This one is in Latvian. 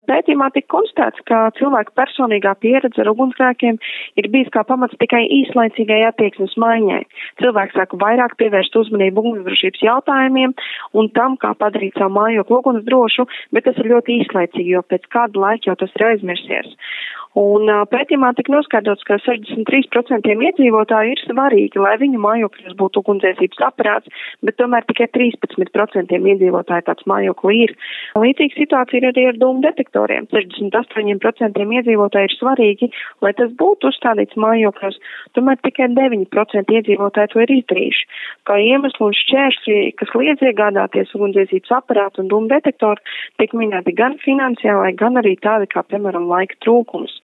Pētījumā tika konstatēts, ka cilvēku personīgā pieredze ar ugunsgrēkiem ir bijis kā pamats tikai īslaicīgai attieksmes maiņai. Cilvēks sāk vairāk pievērst uzmanību ugunsdrošības jautājumiem un tam, kā padarīt savu mājokli ugunsdrošu, bet tas ir ļoti īslaicīgi, jo pēc kāda laika jau tas ir aizmirsies. Un pētījumā tika noskaidrots, ka 63% iedzīvotāju ir svarīgi, lai viņu mājokļos būtu ugunsdzēsības aparāts, bet tomēr tikai 13% iedzīvotāju tāds mājokli ir. Līdzīga situācija ir arī ar dūmu detektoriem. 68% iedzīvotāju ir svarīgi, lai tas būtu uzstādīts mājokļos, tomēr tikai 9% iedzīvotāju to ir izdarījuši. Kā iemesli un šķēršļi, kas liedz iegādāties ugunsdzēsības aparātu un dūmu detektoru, tiek minēti gan finansiālai, gan arī tādi kā, piemēram, laika trūkums.